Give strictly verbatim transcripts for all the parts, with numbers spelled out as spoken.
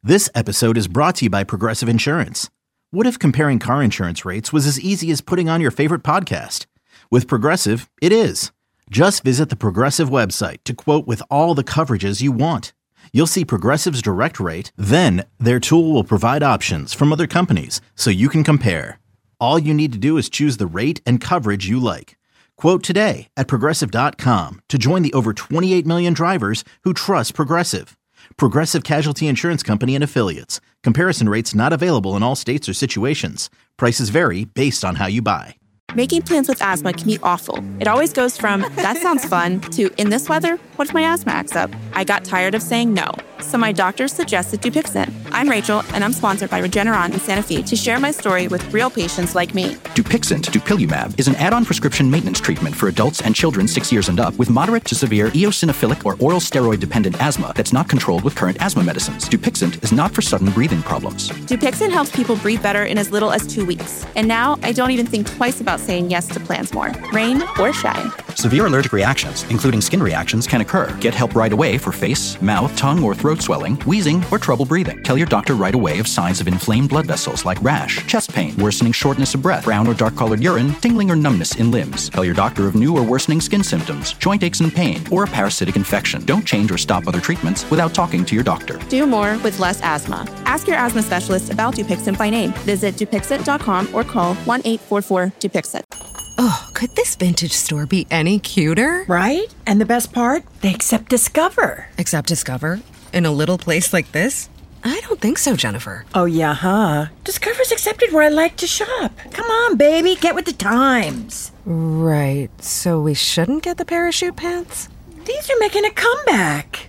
This episode is brought to you by Progressive Insurance. What if comparing car insurance rates was as easy as putting on your favorite podcast? With Progressive, it is. Just visit the Progressive website to quote with all the coverages you want. You'll see Progressive's direct rate, then their tool will provide options from other companies so you can compare. All you need to do is choose the rate and coverage you like. Quote today at progressive dot com to join the over twenty-eight million drivers who trust Progressive. Progressive Casualty Insurance Company and Affiliates. Comparison rates not available in all states or situations. Prices vary based on how you buy. Making plans with asthma can be awful. It always goes from, that sounds fun, to, in this weather, what if my asthma acts up? I got tired of saying no, so my doctor suggested Dupixent. I'm Rachel, and I'm sponsored by Regeneron in Santa Fe to share my story with real patients like me. Dupixent, dupilumab, is an add-on prescription maintenance treatment for adults and children six years and up with moderate to severe eosinophilic or oral steroid-dependent asthma that's not controlled with current asthma medicines. Dupixent is not for sudden breathing problems. Dupixent helps people breathe better in as little as two weeks. And now, I don't even think twice about saying yes to plans more, rain or shine. Severe allergic reactions, including skin reactions, can occur. Get help right away for face, mouth, tongue, or throat swelling, wheezing, or trouble breathing. Tell your doctor right away of signs of inflamed blood vessels like rash, chest pain, worsening shortness of breath, brown or dark-colored urine, tingling or numbness in limbs. Tell your doctor of new or worsening skin symptoms, joint aches and pain, or a parasitic infection. Don't change or stop other treatments without talking to your doctor. Do more with less asthma. Ask your asthma specialist about Dupixent by name. Visit Dupixent dot com or call one eight four four Dupixent. Oh, could this vintage store be any cuter? Right? And the best part? They accept Discover. Accept Discover? In a little place like this? I don't think so, Jennifer. Oh, yeah, huh? Discover's accepted where I like to shop. Come on, baby, get with the times. Right, so we shouldn't get the parachute pants? These are making a comeback.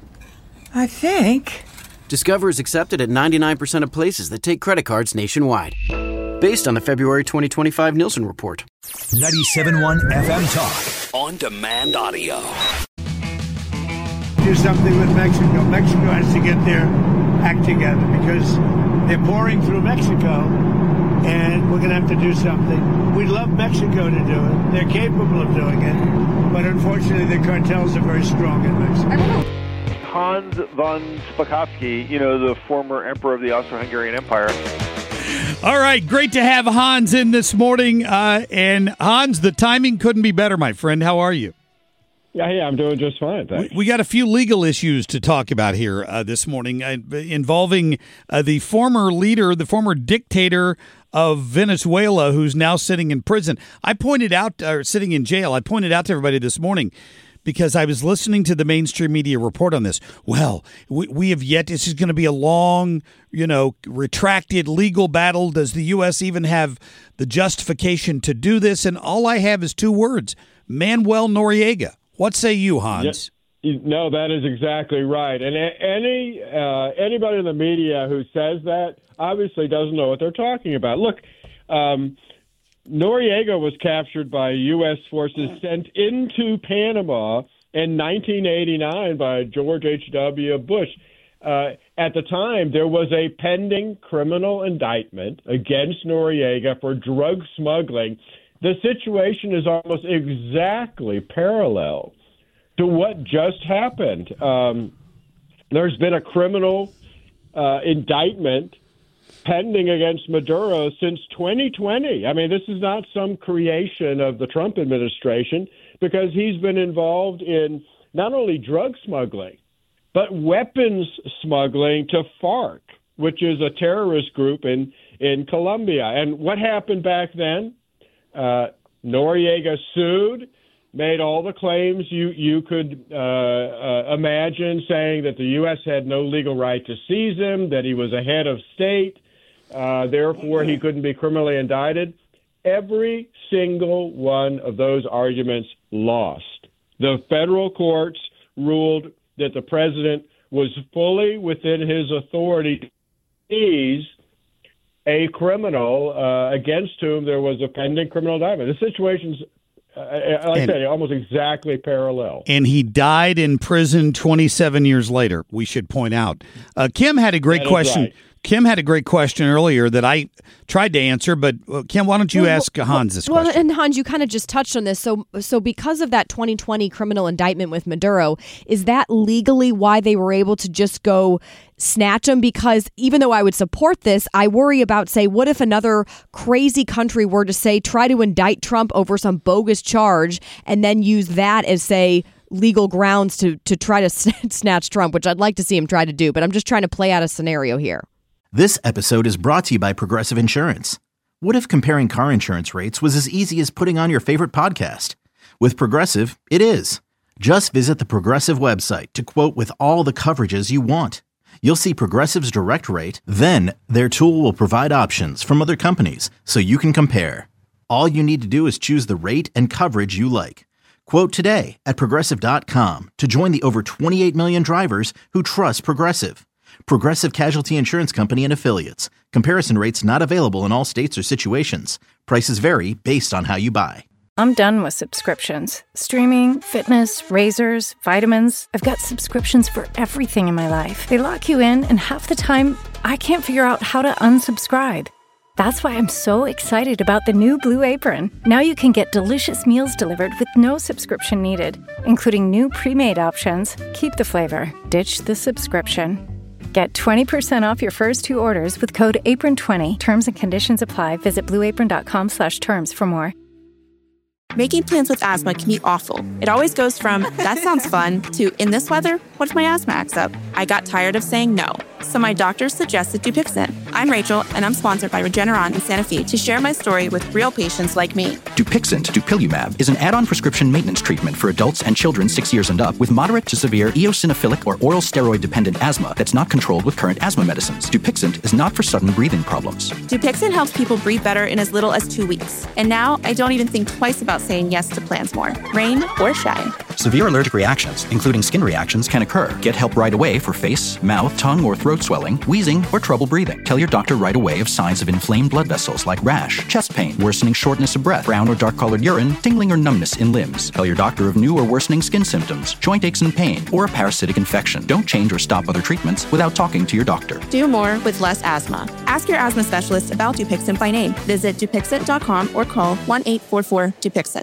I think. Discover is accepted at ninety-nine percent of places that take credit cards nationwide. Based on the February twenty twenty-five Nielsen report. ninety-seven point one F M Talk. On demand audio. Do something with Mexico. Mexico has to get their act together because they're pouring through Mexico and we're going to have to do something. We'd love Mexico to do it. They're capable of doing it. But unfortunately, the cartels are very strong in Mexico. Hans von Spakovsky, you know, the former emperor of the Austro-Hungarian Empire. All right, great to have Hans in this morning. Uh, and Hans, the timing couldn't be better, my friend. How are you? Yeah, yeah, I'm doing just fine, thanks. We, we got a few legal issues to talk about here uh, this morning uh, involving uh, the former leader, the former dictator of Venezuela, who's now sitting in prison. I pointed out, or sitting in jail, I pointed out to everybody this morning because I was listening to the mainstream media report on this. Well, we, we have yet, this is going to be a long, you know, retracted legal battle. Does the U S even have the justification to do this? And all I have is two words, Manuel Noriega. What say you, Hans? Yeah, no, that is exactly right. And any uh, anybody in the media who says that obviously doesn't know what they're talking about. Look, um, Noriega was captured by U S forces sent into Panama in nineteen eighty-nine by George H W. Bush. Uh, at the time, there was a pending criminal indictment against Noriega for drug smuggling. The situation is almost exactly parallel to what just happened. Um, there's been a criminal uh, indictment pending against Maduro since twenty twenty. I mean, this is not some creation of the Trump administration because he's been involved in not only drug smuggling, but weapons smuggling to FARC, which is a terrorist group in, in Colombia. And what happened back then? Uh, Noriega sued, made all the claims you you could uh, uh, imagine, saying that the U S had no legal right to seize him, that he was a head of state, uh, therefore he couldn't be criminally indicted. Every single one of those arguments lost. The federal courts ruled that the president was fully within his authority to seize a criminal uh, against whom there was a pending criminal indictment. The situation's, uh, like and, I said, almost exactly parallel. And he died in prison twenty-seven years later, we should point out. Uh, Kim had a great that question. Right. Kim had a great question earlier that I tried to answer, but uh, Kim, why don't you well, ask Hans this well, question? And Hans, you kind of just touched on this. So, so because of that twenty twenty criminal indictment with Maduro, is that legally why they were able to just go snatch him? Because even though I would support this, I worry about, say, what if another crazy country were to say, try to indict Trump over some bogus charge and then use that as, say, legal grounds to to try to snatch Trump, which I'd like to see him try to do. But I'm just trying to play out a scenario here. This episode is brought to you by Progressive Insurance. What if comparing car insurance rates was as easy as putting on your favorite podcast? With Progressive, it is. Just visit the Progressive website to quote with all the coverages you want. You'll see Progressive's direct rate, then their tool will provide options from other companies so you can compare. All you need to do is choose the rate and coverage you like. Quote today at Progressive dot com to join the over twenty-eight million drivers who trust Progressive. Progressive Casualty Insurance Company and Affiliates. Comparison rates not available in all states or situations. Prices vary based on how you buy. I'm done with subscriptions. Streaming, fitness, razors, vitamins. I've got subscriptions for everything in my life. They lock you in, and half the time, I can't figure out how to unsubscribe. That's why I'm so excited about the new Blue Apron. Now you can get delicious meals delivered with no subscription needed, including new pre-made options. Keep the flavor, ditch the subscription. Get twenty percent off your first two orders with code apron twenty. Terms and conditions apply. Visit blueapron.com slash terms for more. Making plans with asthma can be awful. It always goes from, that sounds fun, to, in this weather, what if my asthma acts up? I got tired of saying no, so my doctor suggested Dupixent. I'm Rachel, and I'm sponsored by Regeneron and Sanofi to share my story with real patients like me. Dupixent, dupilumab, is an add-on prescription maintenance treatment for adults and children six years and up with moderate to severe eosinophilic or oral steroid-dependent asthma that's not controlled with current asthma medicines. Dupixent is not for sudden breathing problems. Dupixent helps people breathe better in as little as two weeks. And now I don't even think twice about saying yes to plans more, rain or shine. Severe allergic reactions, including skin reactions, can occur. Get help right away for face, mouth, tongue, or throat swelling, wheezing, or trouble breathing. Tell your doctor right away of signs of inflamed blood vessels like rash, chest pain, worsening shortness of breath, brown or dark-colored urine, tingling or numbness in limbs. Tell your doctor of new or worsening skin symptoms, joint aches and pain, or a parasitic infection. Don't change or stop other treatments without talking to your doctor. Do more with less asthma. Ask your asthma specialist about Dupixent by name. Visit Dupixent dot com or call one eight four four Dupixent.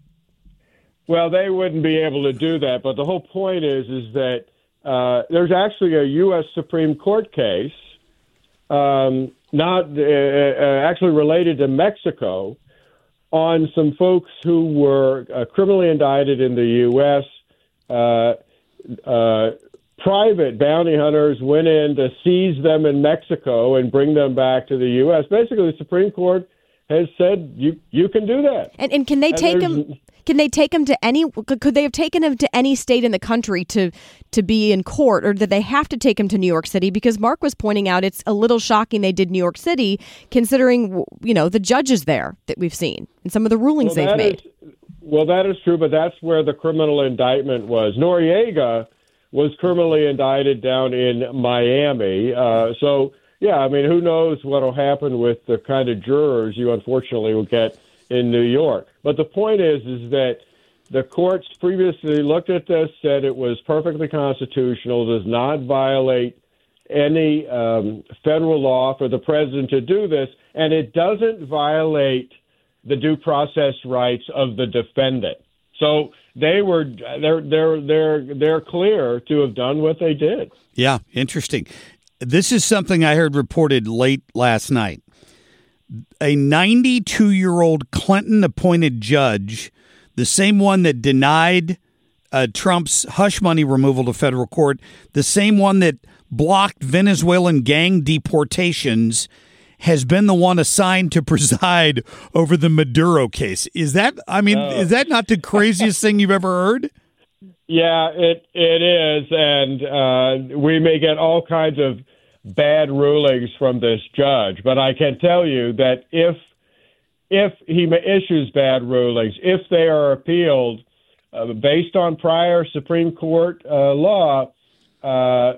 Well, they wouldn't be able to do that, but the whole point is is that uh, there's actually a U S Supreme Court case, um, not uh, uh, actually related to Mexico, on some folks who were uh, criminally indicted in the U S. Uh, uh, private bounty hunters went in to seize them in Mexico and bring them back to the U S. Basically, the Supreme Court has said you you can do that. And and can they and take them? Can they take him to any? Could they have taken him to any state in the country to to be in court, or did they have to take him to New York City? Because Mark was pointing out it's a little shocking they did New York City, considering you know the judges there that we've seen and some of the rulings well, they've made. Is, well, that is true, but that's where the criminal indictment was. Noriega was criminally indicted down in Miami, uh, so. Yeah, I mean, who knows what will happen with the kind of jurors you unfortunately will get in New York. But the point is, is that the courts previously looked at this, said it was perfectly constitutional, does not violate any um, federal law for the president to do this, and it doesn't violate the due process rights of the defendant. So they were they're they're they're they're clear to have done what they did. Yeah, interesting. This is something I heard reported late last night. A ninety-two-year-old Clinton-appointed judge, the same one that denied uh, Trump's hush money removal to federal court, the same one that blocked Venezuelan gang deportations, has been the one assigned to preside over the Maduro case. Is that, I mean, uh, is that not the craziest thing you've ever heard? Yeah, it it is, and uh, we may get all kinds of bad rulings from this judge. But I can tell you that if if he issues bad rulings, if they are appealed uh, based on prior Supreme Court uh, law, uh,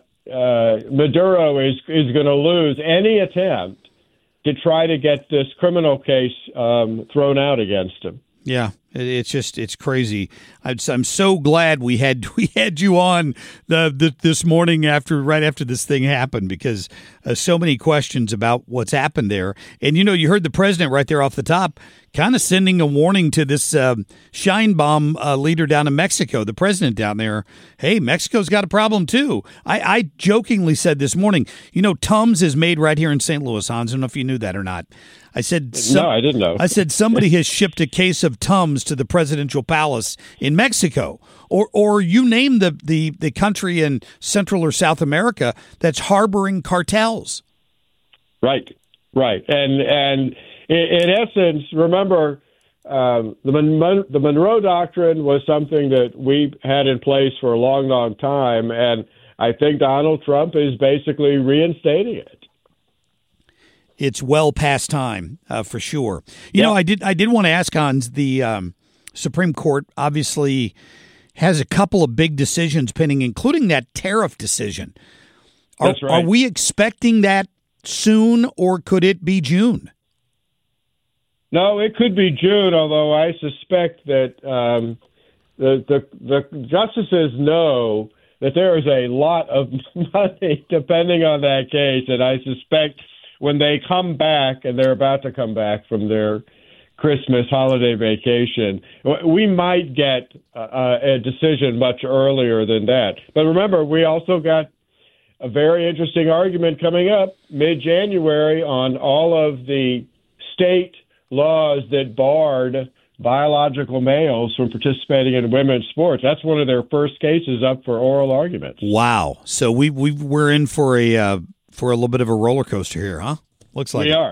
uh, Maduro is is going to lose any attempt to try to get this criminal case um, thrown out against him. Yeah, It's just, it's crazy. I'm so glad we had we had you on the, the this morning after right after this thing happened, because uh, so many questions about what's happened there. And, you know, you heard the president right there off the top kind of sending a warning to this uh, Shine Bomb uh, leader down in Mexico, the president down there. Hey, Mexico's got a problem, too. I, I jokingly said this morning, you know, Tums is made right here in Saint Louis, Hans. I don't know if you knew that or not. I said, some, no, I didn't know. I said somebody has shipped a case of Tums to the presidential palace in Mexico, or or you name the, the, the country in Central or South America that's harboring cartels. Right, right, and and in, in essence, remember um, the Mon- the Monroe Doctrine was something that we had in place for a long, long time, and I think Donald Trump is basically reinstating it. It's well past time, uh, for sure. You yeah. know, I did I did want to ask, Hans, the um, Supreme Court obviously has a couple of big decisions pending, including that tariff decision. Are, That's right. Are we expecting that soon, or could it be June? No, it could be June, although I suspect that um, the, the the justices know that there is a lot of money depending on that case, and I suspect when they come back, and they're about to come back from their Christmas holiday vacation, we might get uh, a decision much earlier than that. But remember, we also got a very interesting argument coming up mid-January on all of the state laws that barred biological males from participating in women's sports. That's one of their first cases up for oral arguments. Wow. So we, we, we're in for a... Uh for a little bit of a roller coaster here, huh? Looks like we it. are.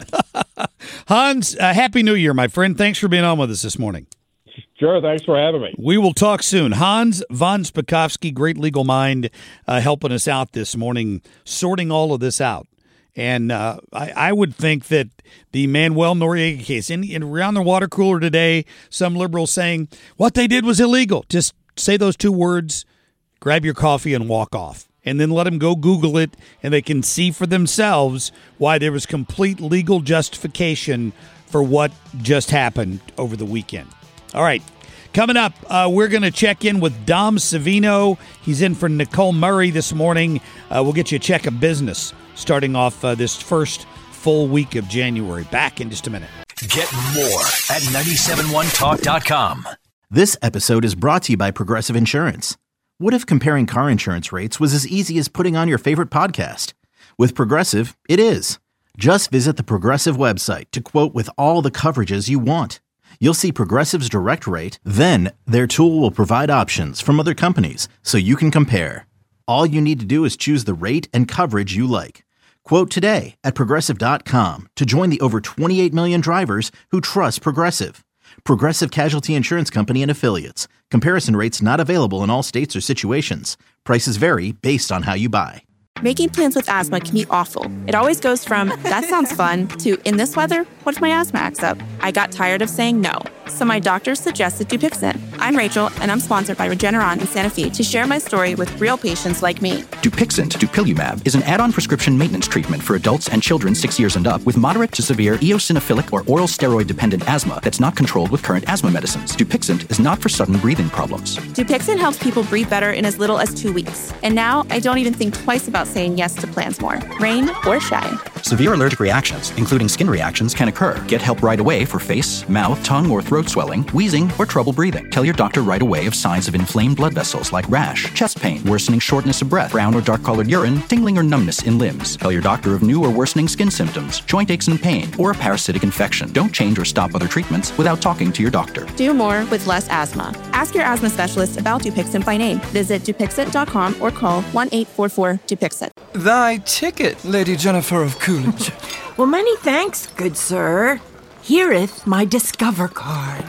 Hans, uh, Happy New Year, my friend. Thanks for being on with us this morning. Sure, thanks for having me. We will talk soon. Hans von Spakovsky, great legal mind, uh, helping us out this morning, sorting all of this out. And uh, I, I would think that the Manuel Noriega case, in, in around the water cooler today, some liberals saying what they did was illegal. Just say those two words, grab your coffee, and walk off. And then let them go Google it, and they can see for themselves why there was complete legal justification for what just happened over the weekend. All right, coming up, uh, we're going to check in with Dom Savino. He's in for Nicole Murray this morning. Uh, we'll get you a check of business starting off uh, this first full week of January. Back in just a minute. Get more at nine seven one talk dot com. This episode is brought to you by Progressive Insurance. What if comparing car insurance rates was as easy as putting on your favorite podcast? With Progressive, it is. Just visit the Progressive website to quote with all the coverages you want. You'll see Progressive's direct rate, then their tool will provide options from other companies so you can compare. All you need to do is choose the rate and coverage you like. Quote today at Progressive dot com to join the over twenty-eight million drivers who trust Progressive. Progressive Casualty Insurance Company and Affiliates. Comparison rates not available in all states or situations. Prices vary based on how you buy. Making plans with asthma can be awful. It always goes from, that sounds fun, to, in this weather, what if my asthma acts up? I got tired of saying no, so my doctor suggested Dupixent. I'm Rachel, and I'm sponsored by Regeneron in Santa Fe to share my story with real patients like me. Dupixent, dupilumab, is an add-on prescription maintenance treatment for adults and children six years and up with moderate to severe eosinophilic or oral steroid-dependent asthma that's not controlled with current asthma medicines. Dupixent is not for sudden breathing problems. Dupixent helps people breathe better in as little as two weeks. And now I don't even think twice about saying yes to plans more, rain or shine. Severe allergic reactions, including skin reactions, can occur. Get help right away for face, mouth, tongue, or throat swelling, wheezing, or trouble breathing. Tell your doctor right away of signs of inflamed blood vessels like rash, chest pain, worsening shortness of breath, brown or dark-colored urine, tingling or numbness in limbs. Tell your doctor of new or worsening skin symptoms, joint aches and pain, or a parasitic infection. Don't change or stop other treatments without talking to your doctor. Do more with less asthma. Ask your asthma specialist about Dupixent by name. Visit Dupixent dot com or call one eight four four Dupixent. Thy ticket, Lady Jennifer of Coolidge. Well, many thanks, good sir. Hereeth my Discover card.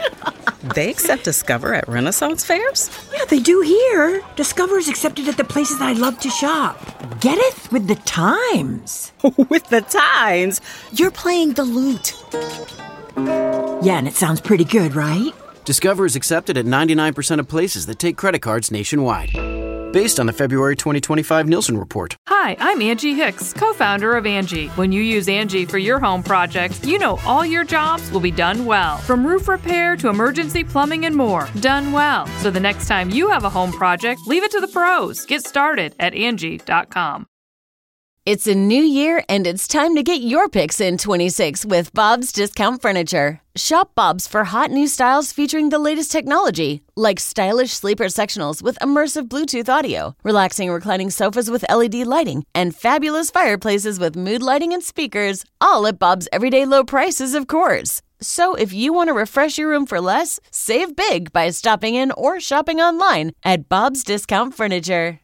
They accept Discover at Renaissance fairs? Yeah, they do here. Discover is accepted at the places I love to shop. Getteth with the times. With the times? You're playing the lute. Yeah, and it sounds pretty good, right? Discover is accepted at ninety-nine percent of places that take credit cards nationwide. based on the February twenty twenty-five Nielsen report. Hi, I'm Angie Hicks, co-founder of Angie. When you use Angie for your home projects, you know all your jobs will be done well. From roof repair to emergency plumbing and more, done well. So the next time you have a home project, leave it to the pros. Get started at Angie dot com. It's a new year, and it's time to get your picks in twenty-six with Bob's Discount Furniture. Shop Bob's for hot new styles featuring the latest technology, like stylish sleeper sectionals with immersive Bluetooth audio, relaxing reclining sofas with L E D lighting, and fabulous fireplaces with mood lighting and speakers, all at Bob's everyday low prices, of course. So if you want to refresh your room for less, save big by stopping in or shopping online at Bob's Discount Furniture.